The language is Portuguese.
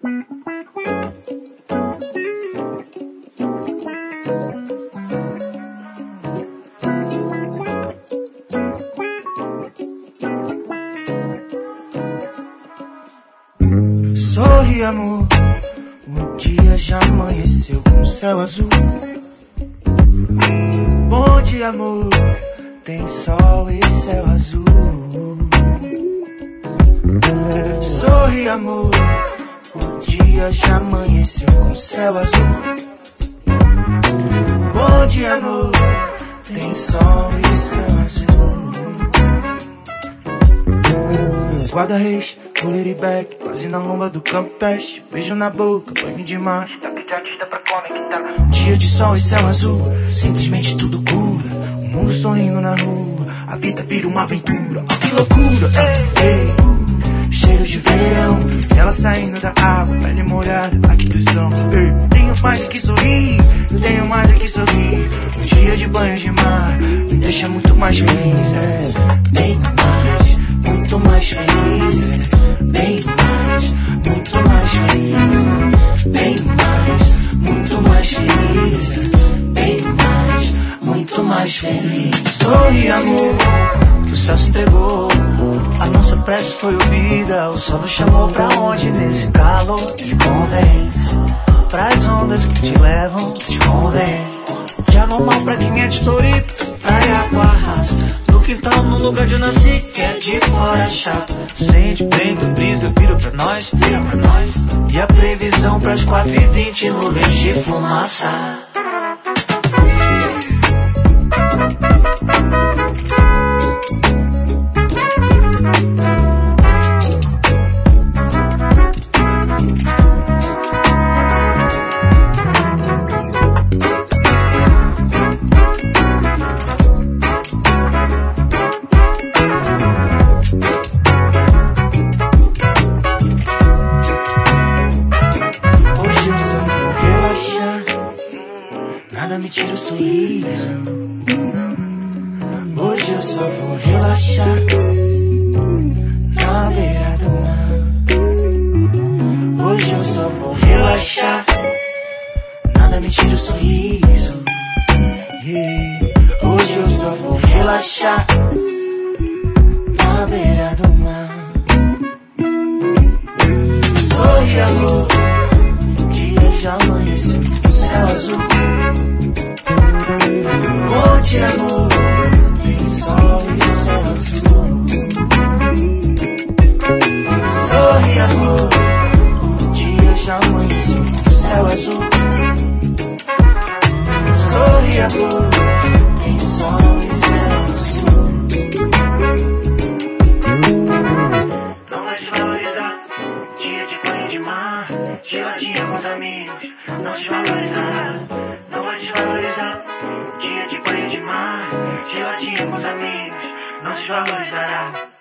Sorri, amor, o dia já amanheceu com o céu azul. Bom dia, amor, tem sol e céu azul. Sorri, amor, o dia já amanheceu com o céu azul. Bom dia, amor, tem sol e céu azul. Guarda-reis, roller e back, quase na lomba do Campeste. Beijo na boca, banho de mar. Dia de sol e céu azul, simplesmente tudo cura. O mundo sorrindo na rua, a vida vira uma aventura. Oh, que loucura, ei, ei. Cheiro de verão, ela saindo da água, pele molhada, aqui do som. Ei, tenho mais aqui sorrir, eu tenho mais aqui sorrir. Um dia de banho de mar, me deixa muito mais feliz, bem mais, muito mais feliz, bem mais, muito mais feliz, bem mais, muito mais feliz, bem mais, muito mais feliz. Sorri, amor, que o céu se entregou, a nossa prece foi ouvida. O sol nos chamou pra onde nesse calor te convence, pras ondas que te levam, te convém. Já normal pra quem é de Floripa, praia com arrasta. No quintal, no lugar de eu nasci, que é de fora chato. Sente vento, brisa, vira pra nós, vira pra nós. E a previsão pras 4h20, nuvens de fumaça. Nada me tira o sorriso. Hoje eu só vou relaxar na beira do mar. Hoje eu só vou relaxar. Nada me tira o sorriso. Hoje eu só vou relaxar na beira do mar. Sorri, amor, o dia já amanheceu, o céu azul. Bom dia, amor, tem sol e céu azul. Sorri, amor, o dia já amanheceu com o céu azul. Sorri, amor, tem sol e céu azul. Não vai desvalorizar dia de banho de mar, geladinha com os amigos. Não desvalorizar, não vai desvalorizar dia de banho de mar, geladinha com os amigos. Não desvalorizará.